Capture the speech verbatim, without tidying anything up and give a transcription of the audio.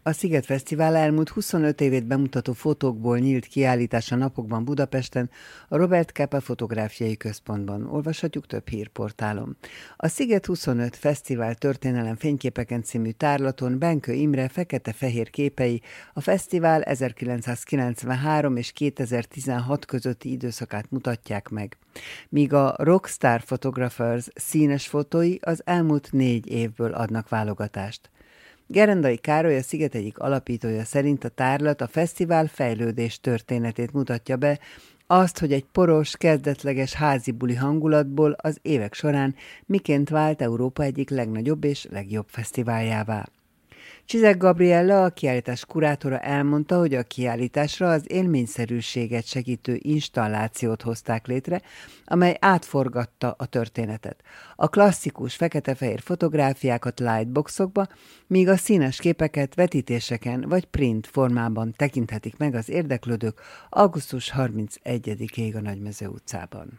A Sziget Fesztivál elmúlt huszonöt évét bemutató fotókból nyílt kiállítás a napokban Budapesten, a Robert Capa Fotográfiai Központban. Olvashatjuk több hírportálon. A Sziget huszonöt Fesztivál történelem fényképeken című tárlaton Benkő Imre fekete-fehér képei a fesztivál ezerkilencszázkilencvenhárom és kétezer-tizenhat közötti időszakát mutatják meg, míg a Rockstar Photographers színes fotói az elmúlt négy évből adnak válogatást. Gerendai Károly, a Sziget egyik alapítója szerint a tárlat a fesztivál fejlődés történetét mutatja be, azt, hogy egy poros, kezdetleges házi buli hangulatból az évek során miként vált Európa egyik legnagyobb és legjobb fesztiváljává. Csizek Gabriella, a kiállítás kurátora elmondta, hogy a kiállításra az élményszerűséget segítő installációt hozták létre, amely átforgatta a történetet. A klasszikus fekete-fehér fotográfiákat lightboxokba, míg a színes képeket vetítéseken vagy print formában tekinthetik meg az érdeklődők augusztus harmincegyedikéig a Nagymező utcában.